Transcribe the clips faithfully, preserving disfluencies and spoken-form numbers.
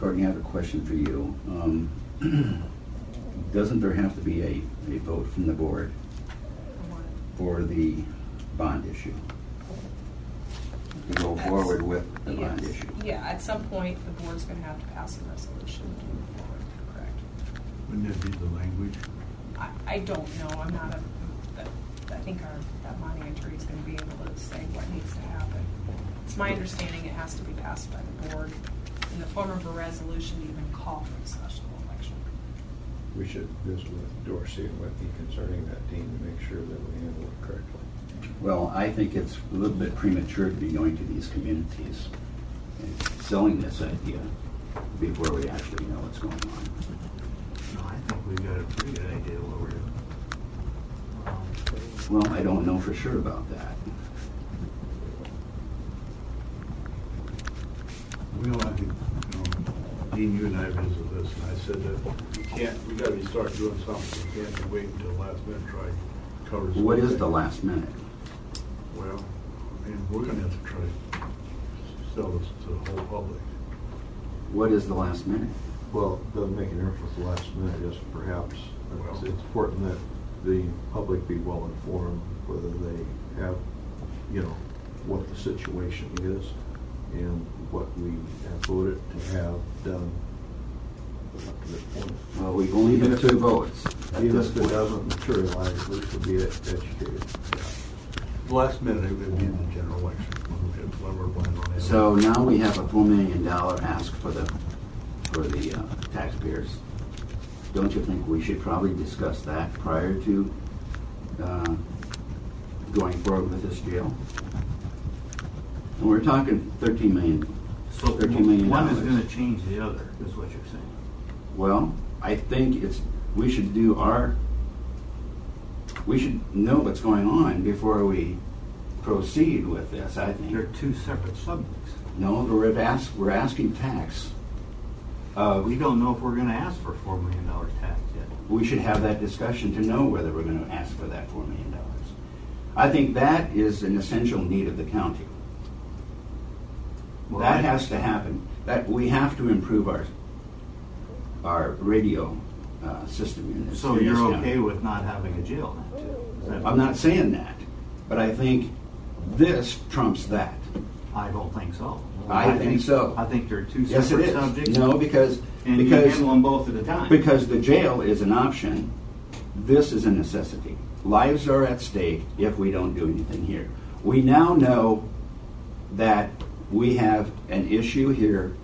Courtney, I have a question for you. Um, doesn't there have to be a, a vote from the board for the bond issue? To go That's, forward with the yes. bond issue? Yeah, at some point the board's going to have to pass a resolution to move forward, correct? Wouldn't that be the language? I, I don't know. I'm not a, but I think our that money attorney is going to be able to say what needs to happen. It's my understanding it has to be passed by the board in the form of a resolution to even call for a special election. We should visit with Dorsey and Whitney concerning that team to make sure that we handle it correctly. Well, I think it's a little bit premature to be going to these communities and selling this idea before we actually know what's going on. No, I think we've got a pretty good idea what we're doing. Um, Well, I don't know for sure about that. We know, I think, you know, Dean, you and I visited this, and I said that we can't, we gotta be start doing something. We can't wait until last minute try to cover something. What is the last minute? Well, I mean, we're gonna have to try to sell this to the whole public. What is the last minute? Well, it doesn't make a difference with the last minute, just perhaps Well- it's, it's important that the public be well informed whether they have, you know, what the situation is and what we have voted to have done up to this point. Well, we've only had two votes at Even this if it point. doesn't materialize, at least we'll be ed- educated. The last minute, it would be in the general election, when we- when we're planning on it. So now we have a four million dollar ask for the, for the uh, taxpayers. Don't you think we should probably discuss that prior to uh, going forward with this jail? And we're talking thirteen million, So thirteen million one is dollars. going to change the other, is what you're saying. Well, I think it's, we should do our, we should know what's going on before we proceed with this, I They're think. two separate subjects. No, we're ask, we're asking tax. Uh, We don't know if we're going to ask for four million dollars tax yet. we should have that discussion to know whether we're going to ask for that four million dollars. I think that is an essential need of the county. Well, That I- has to happen. That we have to improve our our radio uh, system in this. So in you're this okay county. with not having a jail now, too? Is that- I'm not saying that, but I think this trumps that. I don't think so. I think so. I think they're two Yes, it separate is. subjects. No, because And you because handle them both at a time. because the jail is an option. This is a necessity. Lives are at stake if we don't do anything here. We now know that we have an issue here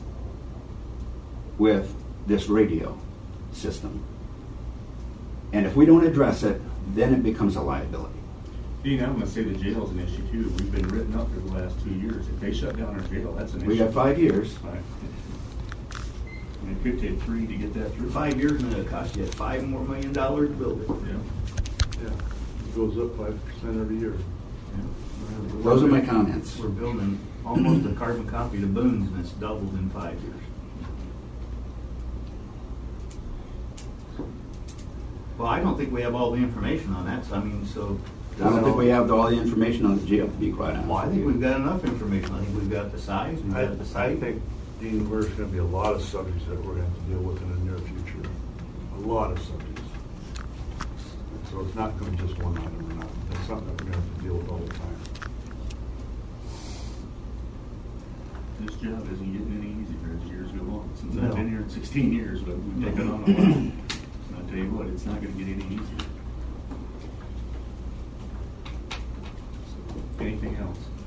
with this radio system. And if we don't address it, then it becomes a liability. Dean, I'm gonna say the jail's an issue too. We've been written up for the last two years. If they shut down our jail, that's an issue. We got five years. Right. And it could take three to get that through. Five years and it'll cost you five more million dollars to build it. Yeah. Yeah, it goes up five percent every year. Those are my comments. We're building almost a carbon copy to Boone's and it's doubled in five years. Well, I don't think we have all the information on that, so I mean, so. I don't think we have all the information on the jail, to be quite honest. Well, I with think you. we've got enough information. I think we've got the size, we've I, got the I site. think, Dean, there's gonna be a lot of subjects that we're gonna have to deal with in the near future. A lot of subjects. So it's not gonna be just one item or not. It's something that we're gonna have to deal with all the time. This job isn't getting any easier as years go on. Since No. I've been here in sixteen years, but we've taken on a lot. And I'll tell you what, it's not gonna get any easier. So, anything else?